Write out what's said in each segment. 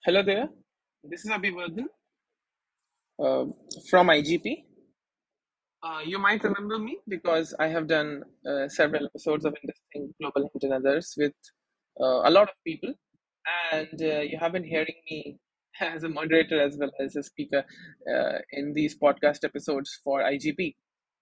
Hello there. This is Abhivardhan uh, from IGP. You might remember me because I have done several episodes of Investing Global Hint and others with a lot of people, and you have been hearing me as a moderator as well as a speaker in these podcast episodes for IGP.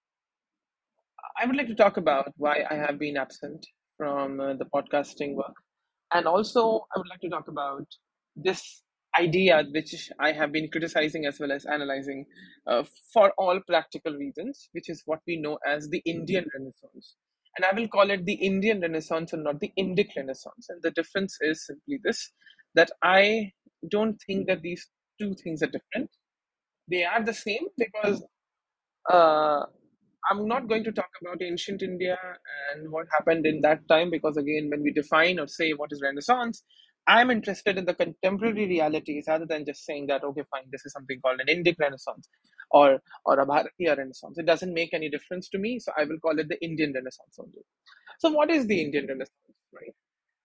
I would like to talk about why I have been absent from the podcasting work. And also, I would like to talk about this idea which I have been criticizing as well as analyzing for all practical reasons, which is what we know as the Indian Renaissance. And I will call it the Indian Renaissance and not the Indic Renaissance. And the difference is simply this, that I don't think that these two things are different. They are the same because uh, I'm not going to talk about ancient India and what happened in that time because, again, when we define or say what is Renaissance, I'm interested in the contemporary realities rather than just saying that, okay, fine, this is something called an Indic Renaissance or a Bharatiya Renaissance. It doesn't make any difference to me, so I will call it the Indian Renaissance only. So, what is the Indian Renaissance, right?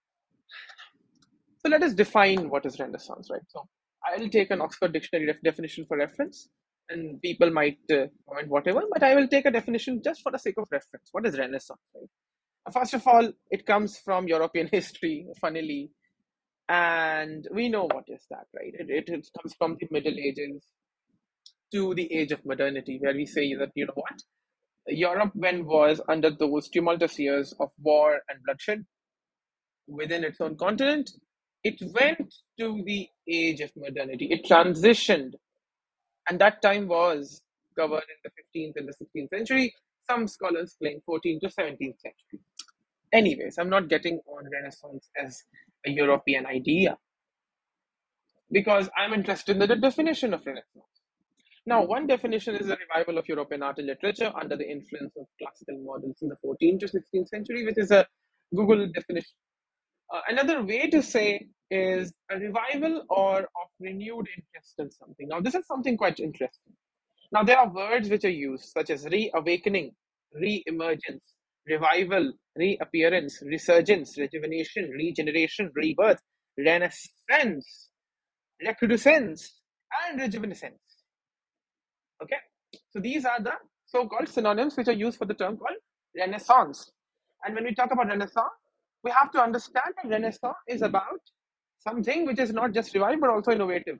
So, let us define what is Renaissance, right? So, I'll take an Oxford Dictionary definition for reference, and people might comment whatever, but I will take a definition just for the sake of reference. What is Renaissance, right? First of all, it comes from European history, funnily, and we know what is that, right? It comes from the Middle Ages to the age of modernity, where we say that, you know what? Europe, when was under those tumultuous years of war and bloodshed within its own continent, it went to the age of modernity. It transitioned, and that time was covered in the 15th and the 16th century. Some scholars claim 14th to 17th century. Anyways, I'm not getting on Renaissance as a European idea because I'm interested in the definition of Renaissance. Now, one definition is the revival of European art and literature under the influence of classical models in the 14th to 16th century, which is a Google definition. Another way to say is a revival or of renewed interest in something. Now, this is something quite interesting. Now, there are words which are used, such as reawakening, re-emergence, revival, reappearance, resurgence, rejuvenation, regeneration, rebirth, renaissance, recrudescence, and rejuvenescence. Okay, so these are the so-called synonyms which are used for the term called Renaissance. And when we talk about Renaissance, we have to understand that Renaissance is about something which is not just revived but also innovative.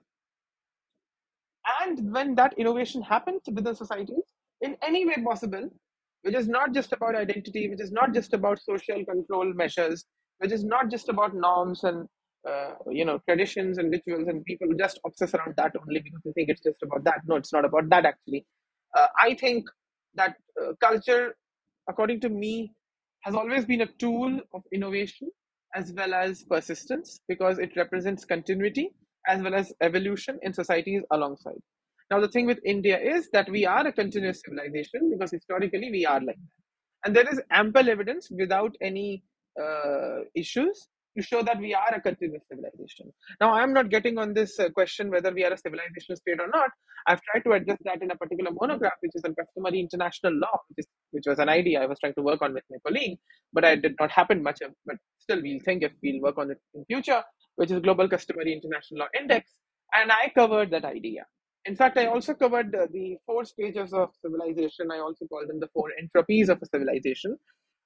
And when that innovation happens within societies in any way possible, which is not just about identity, which is not just about social control measures, which is not just about norms and traditions and rituals, and people just obsess around that only because they think it's just about that. No, it's not about that actually. I think that culture, according to me, has always been a tool of innovation as well as persistence because it represents continuity as well as evolution in societies alongside. Now, the thing with India is that we are a continuous civilization because historically we are like that. And there is ample evidence without any issues to show that we are a continuous civilization. Now, I'm not getting on this question whether we are a civilization state or not. I've tried to address that in a particular monograph, which is on customary international law, which was an idea I was trying to work on with my colleague, but I did not happen much of. But still, we'll think if we'll work on it in future, which is Global Customary International Law Index, and I covered that idea. In fact, I also covered the four stages of civilization. I also call them the four entropies of a civilization.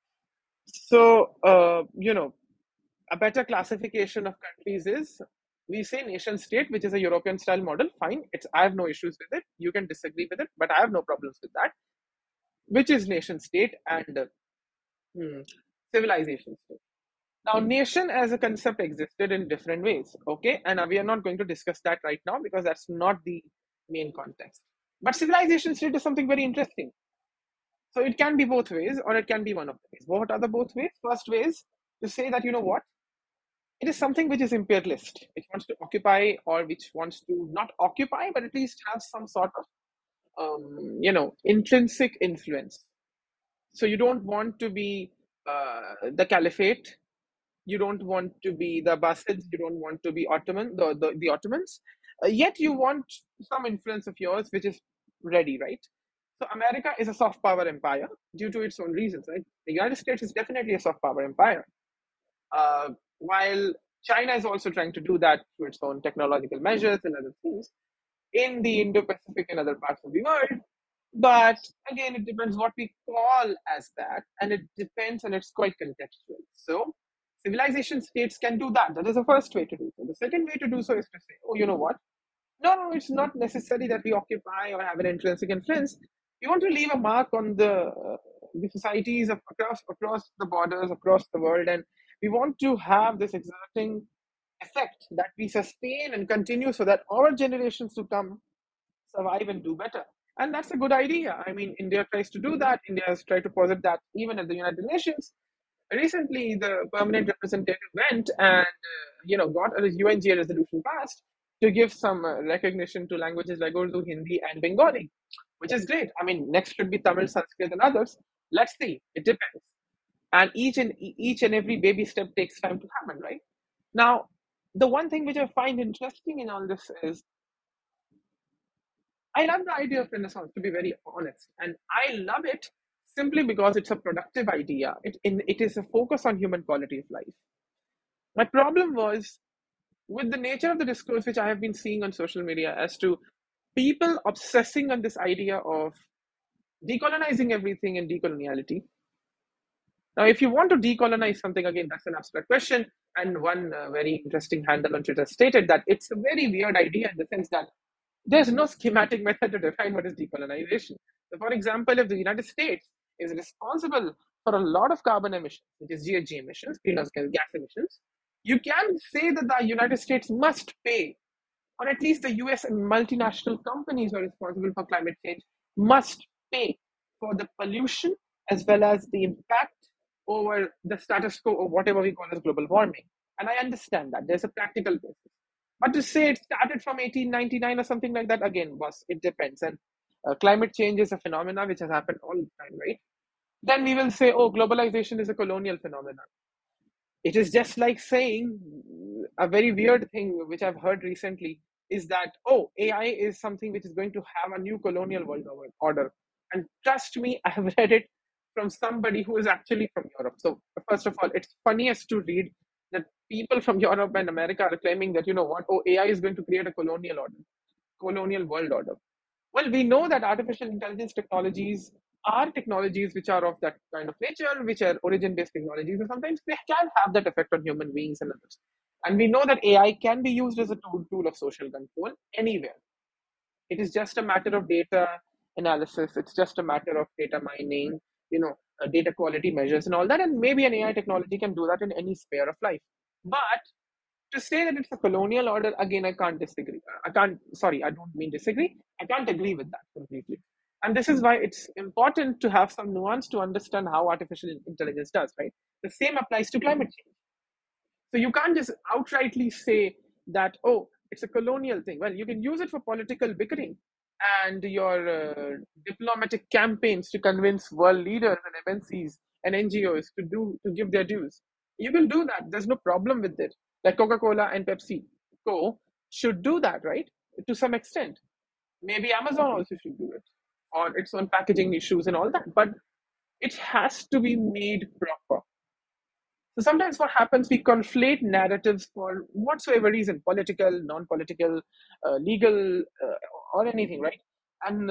So, a better classification of countries is we say nation state, which is a European style model. Fine, it's I have no issues with it. You can disagree with it, but I have no problems with that. Which is nation state and hmm, civilization state. Now, nation as a concept existed in different ways. Okay, and we are not going to discuss that right now because that's not the main context. But civilization state is something very interesting. So it can be both ways, or it can be one of the ways. What are the both ways? First way is to say that, you know what, it is something which is imperialist, which wants to occupy or which wants to not occupy, but at least have some sort of intrinsic influence. So you don't want to be the caliphate. You don't want to be the Abbasids. You don't want to be the Ottomans. Yet you want some influence of yours, which is ready, right? So America is a soft power empire due to its own reasons, right? The United States is definitely a soft power empire. While China is also trying to do that through its own technological measures and other things in the Indo-Pacific and other parts of the world. But again, it depends what we call as that, and it depends, and it's quite contextual. So, civilization states can do that. That is the first way to do so. The second way to do so is to say, oh, you know what? No, no, it's not necessary that we occupy or have an intrinsic influence. We want to leave a mark on the societies of across the borders, across the world, and we want to have this exerting effect that we sustain and continue so that our generations to come survive and do better. And that's a good idea. I mean, India tries to do that. India has tried to posit that even at the United Nations. Recently, the permanent representative went and got a UNGA resolution passed to give some recognition to languages like Urdu, Hindi, and Bengali, which is great. I mean, next should be Tamil, Sanskrit, and others. Let's see. It depends. And each and every baby step takes time to happen, right? Now, the one thing which I find interesting in all this is I love the idea of Renaissance, to be very honest. And I love it simply because it's a productive idea. It is a focus on human quality of life. My problem was with the nature of the discourse which I have been seeing on social media as to people obsessing on this idea of decolonizing everything and decoloniality. Now, if you want to decolonize something, again, that's an abstract question. And one very interesting handle on Twitter stated that it's a very weird idea in the sense that there's no schematic method to define what is decolonization. So, for example, if the United States is responsible for a lot of carbon emissions, which is GHG emissions, greenhouse gas emissions, you can say that the United States must pay, or at least the US and multinational companies who are responsible for climate change must pay for the pollution as well as the impact over the status quo or whatever we call as global warming. And I understand that there's a practical basis. But to say it started from 1899 or something like that, again, was it depends. And climate change is a phenomena which has happened all the time, right? Then we will say, oh, globalization is a colonial phenomenon. It is just like saying a very weird thing which I've heard recently is that, oh, AI is something which is going to have a new colonial world order. And trust me, I have read it from somebody who is actually from Europe. So, first of all, it's funniest to read that people from Europe and America are claiming that, you know what, oh, AI is going to create a colonial order, colonial world order. Well, we know that artificial intelligence technologies are technologies which are of that kind of nature, which are origin based technologies, and sometimes they can have that effect on human beings and others. And we know that AI can be used as a tool of social control anywhere. It is just a matter of data analysis, it's just a matter of data mining, data quality measures and all that. And maybe an AI technology can do that in any sphere of life. But to say that it's a colonial order, again, I can't disagree. I can't, sorry, I don't mean disagree. I can't agree with that completely. And this is why it's important to have some nuance to understand how artificial intelligence does, right? The same applies to climate change. So you can't just outrightly say that, oh, it's a colonial thing. Well, you can use it for political bickering and your diplomatic campaigns to convince world leaders and MNCs and NGOs to give their dues. You can do that. There's no problem with it. Like Coca-Cola and Pepsi Co should do that, right? To some extent. Maybe Amazon also should do it, or its own packaging issues and all that. But it has to be made proper. So sometimes what happens, we conflate narratives for whatsoever reason, political, non-political, legal, or anything, right? And,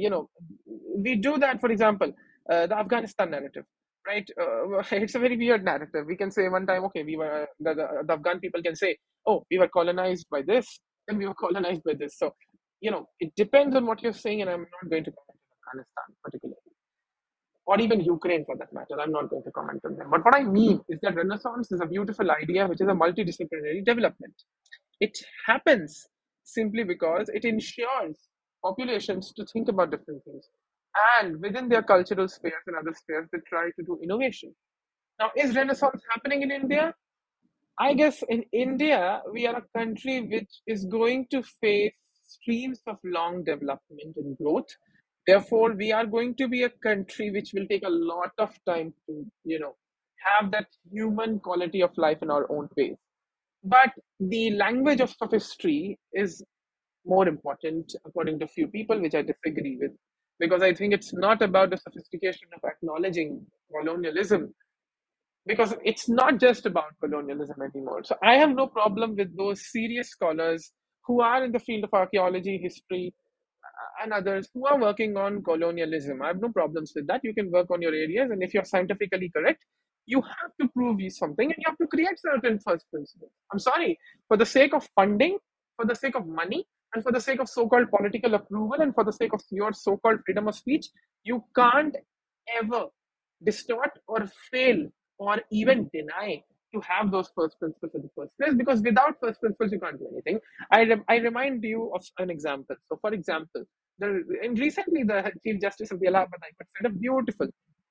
we do that, for example, the Afghanistan narrative, right? It's a very weird narrative. We can say one time, okay, the Afghan people can say, oh, we were colonized by this, and we were colonized by this. So, it depends on what you're saying, and I'm not going to comment on Afghanistan particularly or even Ukraine for that matter. I'm not going to comment on them. But what I mean is that Renaissance is a beautiful idea which is a multidisciplinary development. It happens simply because it ensures populations to think about different things. And within their cultural spheres and other spheres, they try to do innovation. Now, is Renaissance happening in India? I guess in India, we are a country which is going to face streams of long development and growth. Therefore, we are going to be a country which will take a lot of time to, have that human quality of life in our own ways. But the language of sophistry is more important, according to few people, which I disagree with. Because I think it's not about the sophistication of acknowledging colonialism, because it's not just about colonialism anymore. So I have no problem with those serious scholars who are in the field of archaeology, history, and others who are working on colonialism. I have no problems with that. You can work on your areas, and if you're scientifically correct, you have to prove something and you have to create certain first principles. I'm sorry, for the sake of funding, for the sake of money, and for the sake of so called political approval, and for the sake of your so called freedom of speech, you can't ever distort or fail or even deny to have those first principles in the first place, because without first principles you can't do anything. I remind you of an example. So for example, and recently the Chief Justice of the Allahabad High Court said a beautiful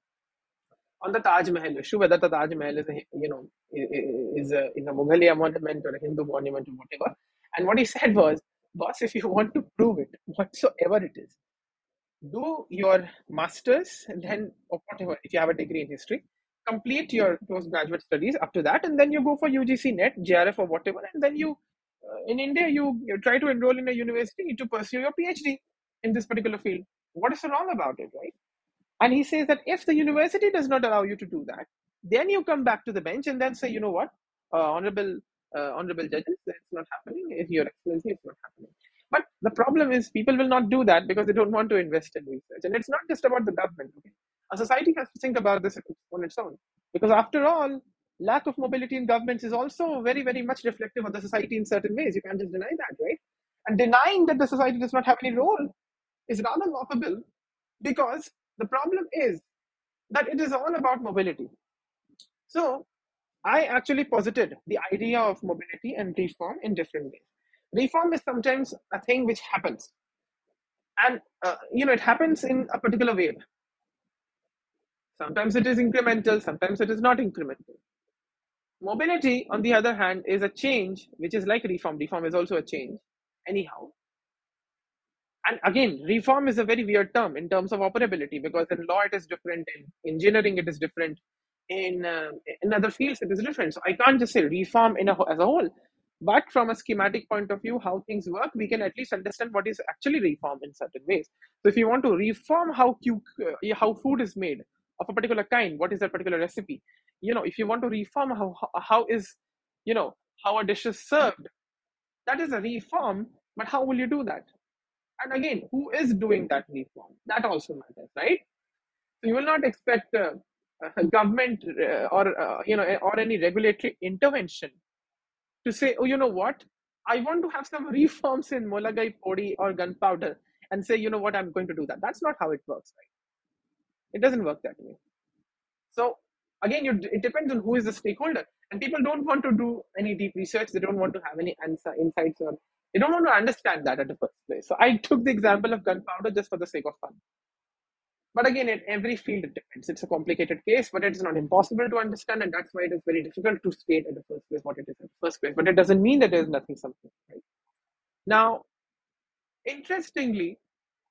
on the Taj Mahal issue, whether the Taj Mahal is a, is a Mughaliya monument or a Hindu monument or whatever. And what he said was, boss, if you want to prove it, whatsoever it is, do your masters and then, or whatever, if you have a degree in history, complete your postgraduate studies up to that, and then you go for UGC net, JRF or whatever, and then you in India you try to enroll in a university to pursue your PhD in this particular field. What is so wrong about it, right? And he says that if the university does not allow you to do that, then you come back to the bench and then say, you know what, honorable judges, it's not happening. If Your Excellency, it's not happening. But the problem is people will not do that because they don't want to invest in research. And it's not just about the government. Okay? A society has to think about this on its own. Because after all, lack of mobility in governments is also very, very much reflective of the society in certain ways. You can't just deny that, right? And denying that the society does not have any role is rather laughable, because the problem is that it is all about mobility. So I actually posited the idea of mobility and reform in different ways. Reform is sometimes a thing which happens, and it happens in a particular way. Sometimes it is incremental, sometimes it is not incremental. Mobility, on the other hand, is a change which is like reform. Reform is also a change, anyhow. And again, reform is a very weird term in terms of operability, because in law it is different, in engineering it is different, in other fields it is different. So I can't just say reform as a whole. But from a schematic point of view, how things work, we can at least understand what is actually reform in certain ways. So if you want to reform how food is made of a particular kind, what is that particular recipe? If you want to reform how is you know how a dish is served, that is a reform. But how will you do that? And again, who is doing that reform? That also matters, right? So you will not expect a government or any regulatory intervention to say, oh, you know what? I want to have some reforms in Molagai Podi or gunpowder, and say, you know what, I'm going to do that. That's not how it works, right? It doesn't work that way. So again, it depends on who is the stakeholder. And people don't want to do any deep research. They don't want to have any answer, insights, or they don't want to understand that at the first place. So I took the example of gunpowder just for the sake of fun. But again, in every field, it depends. It's a complicated case, but it's not impossible to understand, and that's why it is very difficult to state at the first place what it is in the first place. But it doesn't mean that there is nothing something. Right? Now, interestingly,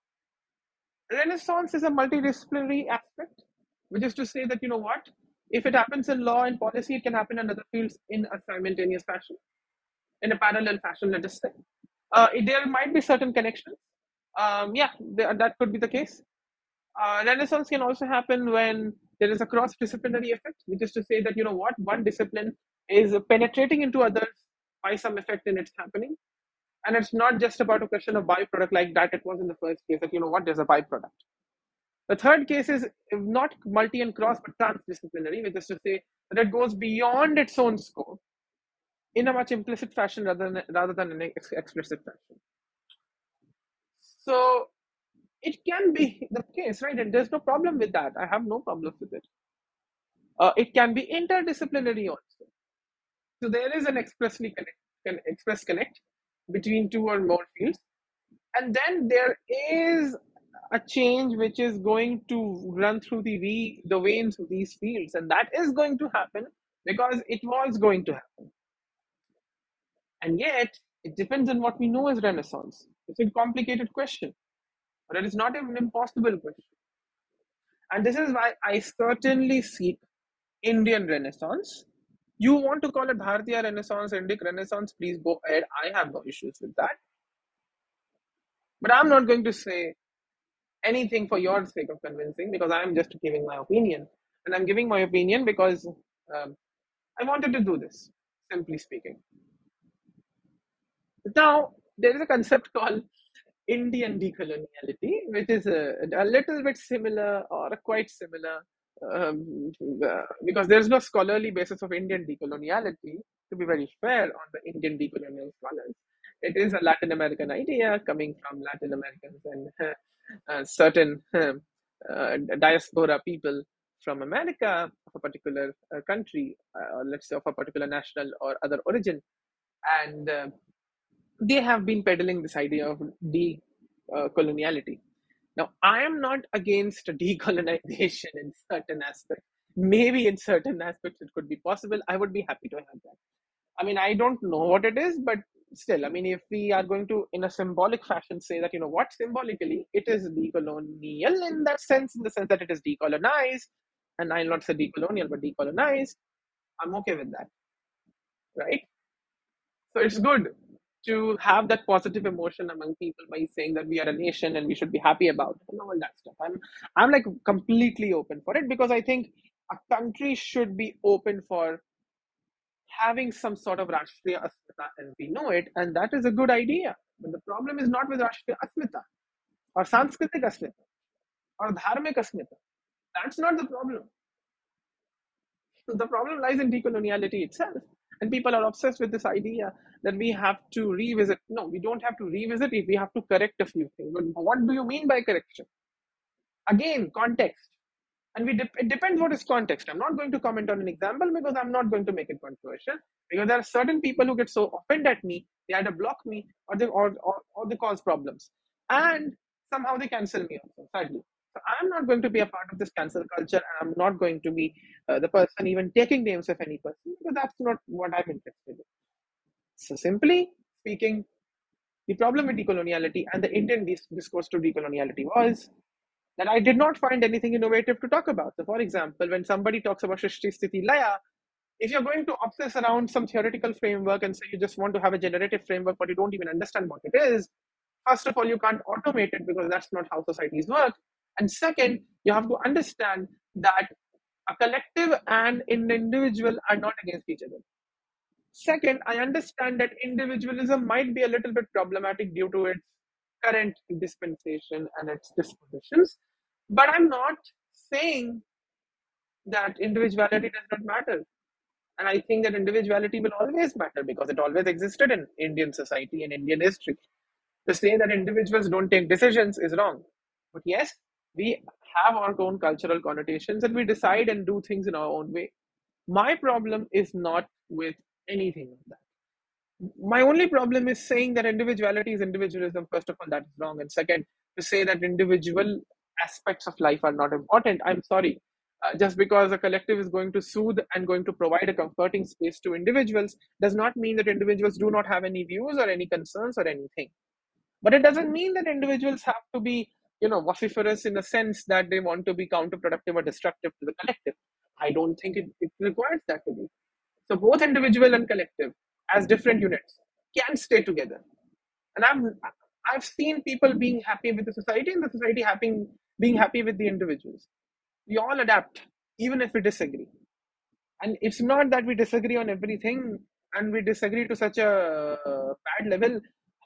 Renaissance is a multidisciplinary aspect, which is to say that, you know what, if it happens in law and policy, it can happen in other fields in a simultaneous fashion, in a parallel fashion, let us say. There might be certain connections. Yeah, that could be the case. Renaissance can also happen when there is a cross disciplinary effect, which is to say that, you know what, one discipline is penetrating into others by some effect in its happening. And it's not just about a question of byproduct like that it was in the first case, that, you know what, there's a byproduct. The third case is not multi and cross, but transdisciplinary, which is to say that it goes beyond its own scope in a much implicit fashion rather than an explicit fashion. So it can be the case, right? And there's no problem with that. I have no problem with it. It can be interdisciplinary also. So there is an express connect between two or more fields, and then there is a change which is going to run through the veins of these fields, and that is going to happen because it was going to happen. And yet, it depends on what we know as Renaissance. It's a complicated question, but it is not an impossible question. And this is why I certainly seek Indian Renaissance. You want to call it Bharatiya Renaissance, Indic Renaissance, please go ahead. I have no issues with that. But I'm not going to say anything for your sake of convincing, because I'm just giving my opinion. And I'm giving my opinion because Um, I wanted to do this, simply speaking. Now, there is a concept called Indian decoloniality, which is a little bit similar or quite similar, because there's no scholarly basis of Indian decoloniality, to be very fair on the Indian decolonial scholars. It is a Latin American idea coming from Latin Americans and certain diaspora people from America of a particular country, or let's say of a particular national or other origin. And they have been peddling this idea of decoloniality. Now, I am not against decolonization in certain aspects. Maybe in certain aspects it could be possible. I would be happy to have that. I mean, I don't know what it is, but still, I mean, if we are going to, in a symbolic fashion, say that, you know what, symbolically, it is decolonial in the sense that it is decolonized, and I'll not say decolonial, but decolonized, I'm okay with that, right? So it's good to have that positive emotion among people by saying that we are a nation and we should be happy about it and all that stuff. I'm like completely open for it because I think a country should be open for having some sort of Rashtriya Asmita as we know it, and that is a good idea. But the problem is not with Rashtriya Asmita or Sanskritik Asmita or Dharmik Asmita. That's not the problem. The problem lies in decoloniality itself. And people are obsessed with this idea that we have to revisit. No, we don't have to revisit it. We have to correct a few things. But what do you mean by correction? Again, context. And it depends what is context. I'm not going to comment on an example because I'm not going to make it controversial. Because there are certain people who get so offended at me, they either block me or they cause problems. And somehow they cancel me also, sadly. So I'm not going to be a part of this cancel culture. And I'm not going to be the person even taking names of any person because that's not what I'm interested in. So simply speaking, the problem with decoloniality and the Indian discourse to decoloniality was that I did not find anything innovative to talk about. So, for example, when somebody talks about Shrishti Sthiti Laya, if you're going to obsess around some theoretical framework and say you just want to have a generative framework, but you don't even understand what it is, first of all, you can't automate it because that's not how societies work. And second, you have to understand that a collective and an individual are not against each other. Second, I understand that individualism might be a little bit problematic due to its current dispensation and its dispositions, but I'm not saying that individuality does not matter. And I think that individuality will always matter because it always existed in Indian society and Indian history. To say that individuals don't take decisions is wrong. But yes, we have our own cultural connotations and we decide and do things in our own way. My problem is not with anything of that. My only problem is saying that individuality is individualism. First of all, that is wrong. And second, to say that individual aspects of life are not important, I'm sorry. Just because a collective is going to soothe and going to provide a comforting space to individuals does not mean that individuals do not have any views or any concerns or anything. But it doesn't mean that individuals have to be, vociferous in a sense that they want to be counterproductive or destructive to the collective. I don't think it requires that to be. So both individual and collective, as different units, can stay together. And I've seen people being happy with the society and the society being happy with the individuals. We all adapt, even if we disagree. And it's not that we disagree on everything and we disagree to such a bad level,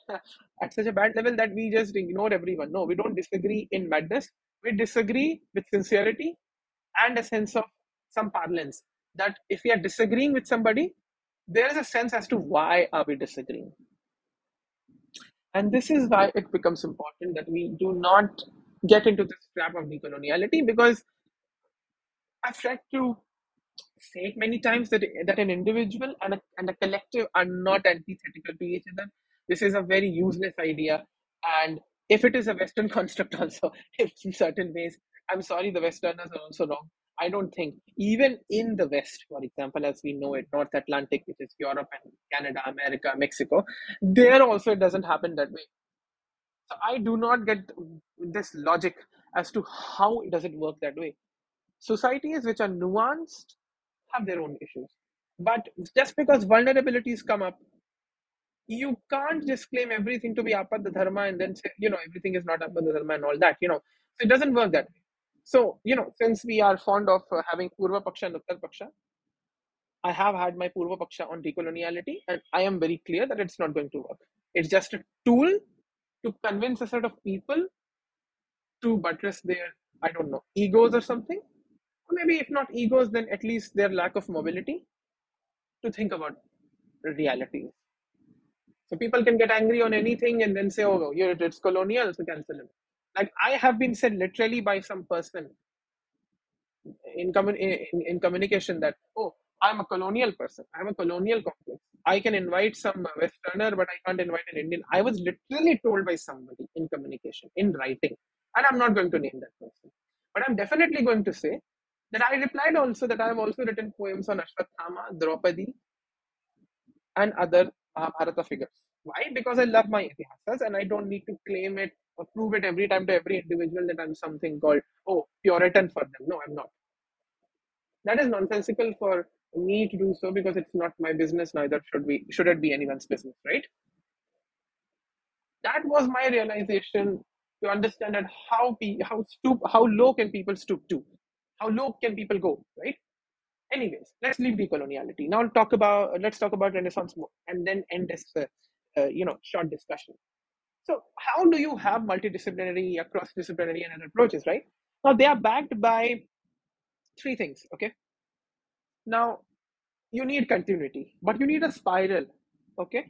at such a bad level that we just ignore everyone. No, we don't disagree in madness. We disagree with sincerity and a sense of some parlance. That if we are disagreeing with somebody, there is a sense as to why are we disagreeing. And this is why it becomes important that we do not get into this trap of decoloniality because I've tried to say it many times that an individual and a collective are not antithetical to each other. This is a very useless idea. And if it is a Western construct, also, in certain ways, I'm sorry, the Westerners are also wrong. I don't think, even in the West, for example, as we know it, North Atlantic, which is Europe and Canada, America, Mexico, there also it doesn't happen that way. So I do not get this logic as to how does it work that way. Societies which are nuanced have their own issues. But just because vulnerabilities come up, you can't just claim everything to be Apadha Dharma and then say, everything is not Apadha Dharma and all that, So it doesn't work that way. So, since we are fond of having Purva Paksha and Uttar Paksha, I have had my Purva Paksha on decoloniality, and I am very clear that it's not going to work. It's just a tool to convince a set of people to buttress their, I don't know, egos or something. Or maybe if not egos, then at least their lack of mobility to think about reality. So people can get angry on anything and then say, oh, it's colonial, so cancel it. Like I have been said literally by some person in communication that, oh, I'm a colonial person. I'm a colonial complex. I can invite some Westerner, but I can't invite an Indian. I was literally told by somebody in communication, in writing. And I'm not going to name that person. But I'm definitely going to say that I replied also that I have also written poems on Ashwathama, Draupadi, and other Mahabharata figures. Why? Because I love my itihasas and I don't need to claim it or prove it every time to every individual that I'm something called, oh, Puritan for them. No, I'm not. That is nonsensical for me to do so because it's not my business, neither should it be anyone's business, right? That was my realization to understand that how low can people stoop to? How low can people go, right? Anyways, let's leave decoloniality. Now let's talk about Renaissance more, and then end this short discussion. So, how do you have multidisciplinary, cross disciplinary, and other approaches, right? Now they are backed by three things. Okay. Now you need continuity, but you need a spiral. Okay.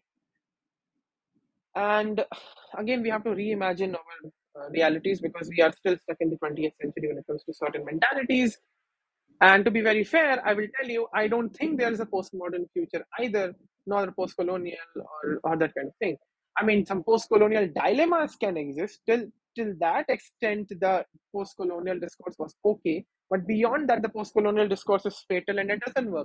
And again, we have to reimagine our realities because we are still stuck in the 20th century when it comes to certain mentalities. And to be very fair, I will tell you, I don't think there is a postmodern future either, nor a post-colonial or that kind of thing. I mean, some post-colonial dilemmas can exist. Till that extent, the post-colonial discourse was okay, but beyond that, the post-colonial discourse is fatal and it doesn't work.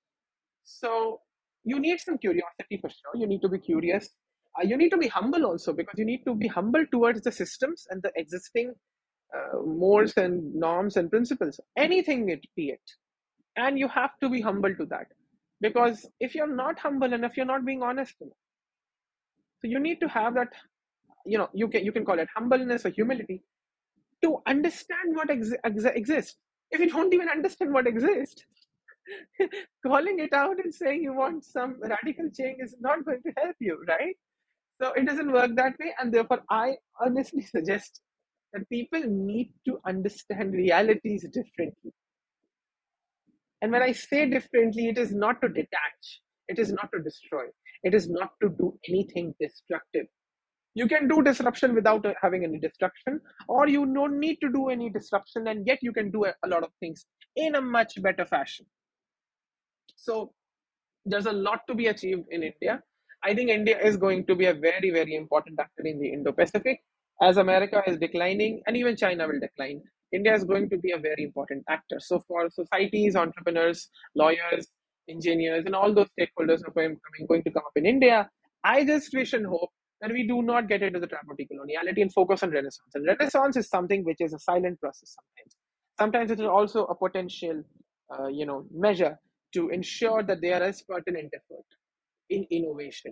So you need some curiosity for sure. You need to be curious. You need to be humble also because you need to be humble towards the systems and the existing molds and norms and principles. Anything it be it, and you have to be humble to that because if you're not humble enough, you're not being honest enough. So you need to have that. You can call it humbleness or humility to understand what exists. If you don't even understand what exists, calling it out and saying you want some radical change is not going to help you, right? So it doesn't work that way, and therefore, I honestly suggest that people need to understand realities differently. And when I say differently, it is not to detach, it is not to destroy, it is not to do anything destructive. You can do disruption without having any destruction, or you don't need to do any disruption, and yet you can do a lot of things in a much better fashion. So there's a lot to be achieved in India. I think India is going to be a very, very important actor in the Indo Pacific. As America is declining, and even China will decline, India is going to be a very important actor. So, for societies, entrepreneurs, lawyers, engineers, and all those stakeholders who are going to come up in India, I just wish and hope that we do not get into the trap of decoloniality and focus on Renaissance. And Renaissance is something which is a silent process sometimes. Sometimes it is also a potential, measure to ensure that there is pertinent effort in innovation.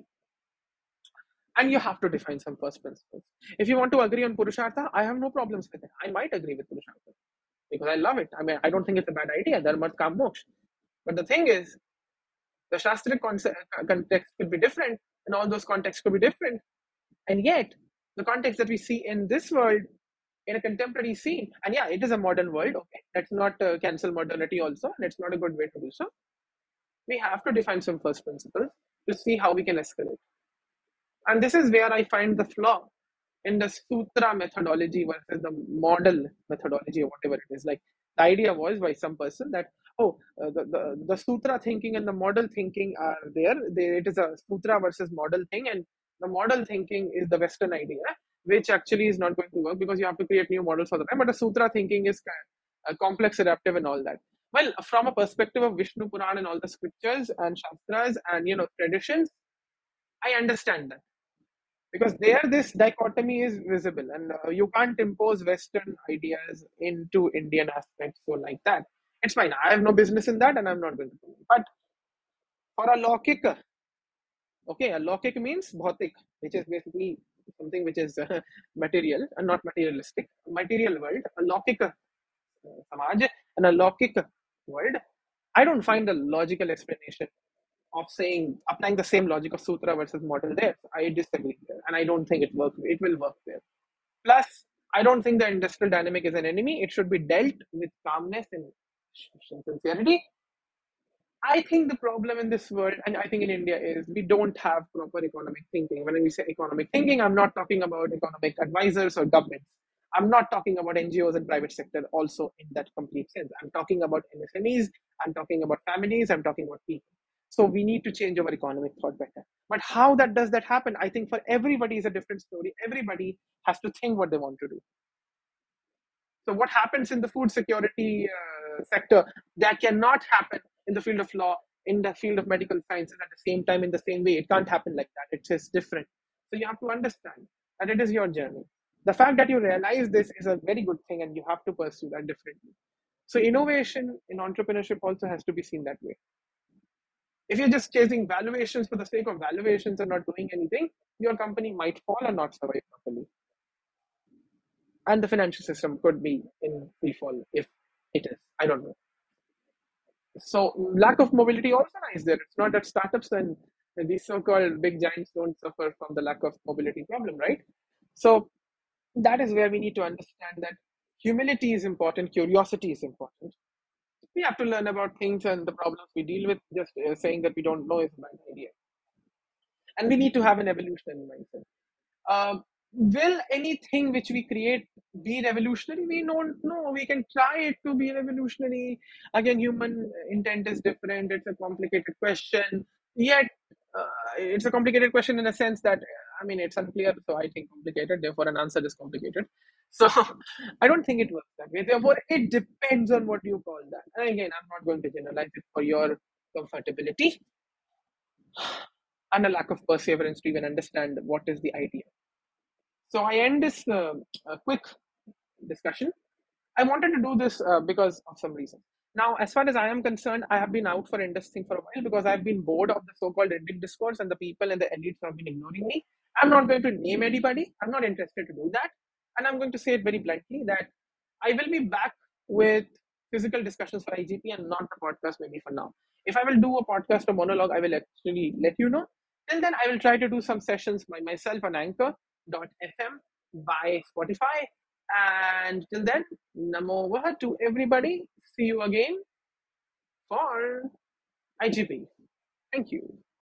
And you have to define some first principles. If you want to agree on Purushartha, I have no problems with it. I might agree with Purushartha because I love it. I mean, I don't think it's a bad idea. Dharma, Kam, Moksha. But the thing is, the Shastric context could be different, and all those contexts could be different. And yet, the context that we see in this world, in a contemporary scene, and yeah, it is a modern world, okay? Let's not cancel modernity also, and it's not a good way to do so. We have to define some first principles to see how we can escalate. And this is where I find the flaw in the sutra methodology versus the model methodology or whatever it is. Like the idea was by some person that, oh, the sutra thinking and the model thinking are there. It is a sutra versus model thing, and the model thinking is the Western idea, which actually is not going to work because you have to create new models for the time. But the sutra thinking is complex, adaptive, and all that. Well, from a perspective of Vishnu Puran and all the scriptures and shastras and traditions, I understand that because there this dichotomy is visible, and you can't impose Western ideas into Indian aspects so like that. It's fine. I have no business in that, and I'm not going to do it. But for a Lokik, okay, a Lokik means bhautik, which is basically something which is material and not materialistic. Material world, a Lokik samaj, and a Lokik world. I don't find a logical explanation of saying applying the same logic of Sutra versus model there. I disagree there, and I don't think it will work there. Plus, I don't think the industrial dynamic is an enemy. It should be dealt with calmness and sincerity. I think the problem in this world, and I think in India, is we don't have proper economic thinking. When we say economic thinking, I'm not talking about economic advisors or governments. I'm not talking about NGOs and private sector also in that complete sense. I'm talking about MSMEs, I'm talking about families, I'm talking about people. So we need to change our economic thought better. But how that does that happen? I think for everybody is a different story. Everybody has to think what they want to do. So what happens in the food security sector that cannot happen in the field of law, in the field of medical sciences at the same time in the same way. It can't happen like that. It's just different. So you have to understand that it is your journey. The fact that you realize this is a very good thing, and you have to pursue that differently. So innovation in entrepreneurship also has to be seen that way. If you're just chasing valuations for the sake of valuations and not doing anything, your company might fall and not survive properly. And the financial system could be in free fall if it is. I don't know. So lack of mobility also lies there. It's not that startups and these so-called big giants don't suffer from the lack of mobility problem, right? So that is where we need to understand that humility is important, curiosity is important. We have to learn about things and the problems we deal with. Just saying that we don't know is a bad idea, and we need to have an evolutionary mindset. Will anything which we create be revolutionary? We don't know. We can try it to be revolutionary. Again, human intent is different. It's a complicated question. Yet, it's a complicated question in a sense that, I mean, it's unclear. So I think complicated. Therefore, an answer is complicated. So I don't think it works that way. Therefore, it depends on what you call that. And again, I'm not going to generalize it for your comfortability and a lack of perseverance to even understand what is the idea. So I end this quick discussion. I wanted to do this because of some reason. Now, as far as I am concerned, I have been out for investing for a while because I've been bored of the so-called Reddit discourse and the people and the elites have been ignoring me. I'm not going to name anybody. I'm not interested to do that. And I'm going to say it very bluntly that I will be back with physical discussions for IGP and not the podcast maybe for now. If I will do a podcast or monologue, I will actually let you know. Till then, I will try to do some sessions by myself on Anchor.fm by Spotify. And till then, namo vaha to everybody. See you again for IGP. Thank you.